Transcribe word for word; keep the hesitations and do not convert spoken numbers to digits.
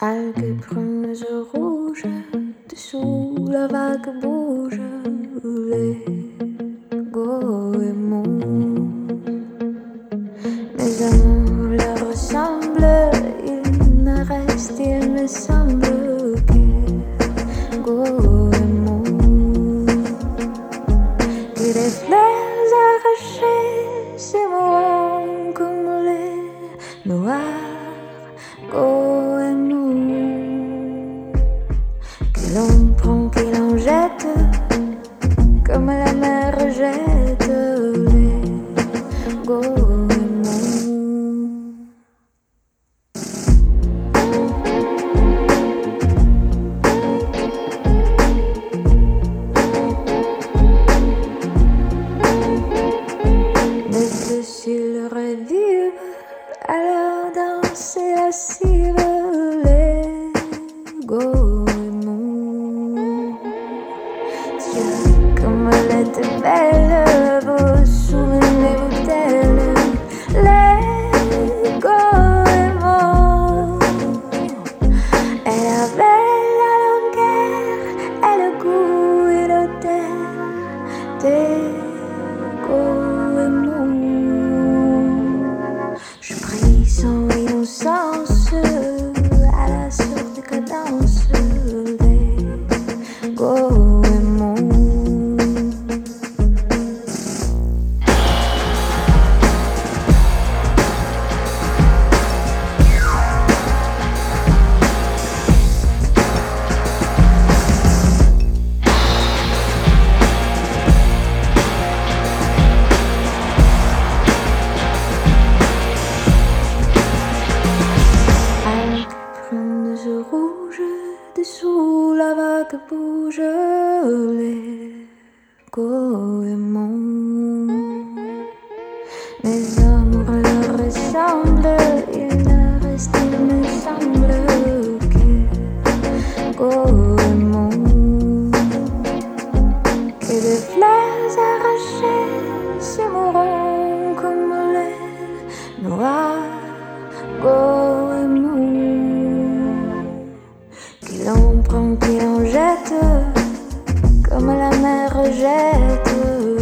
Algues brunes rouges, dessous la vague bouge, les goémons. Mes amours leur ressemblent, il ne reste, il me semble, que goémons. Et les fleurs arrachées s'émouront comme les noirs goémons. Que l'on prend, que l'on jette, comme la mer jette les goémons. Mais s'ils revivent, alors danser lascive les goémons. Dieu, comme elle était belle, vous souvenez-vous d'elle, les goémons. Elle avait la longueur et le goût et l'odeur des goémons. Je prie son innocence à la sorte cadence des goémons. Brunes rouges, dessous la vague bouge les goémons. Mes amours leur ressemblent, il ne reste, il me semble, que goémons. Que les fleurs arrachées s'émouront comme les noirs goémons. Que l'on prend, que l'on jette, comme la mer jette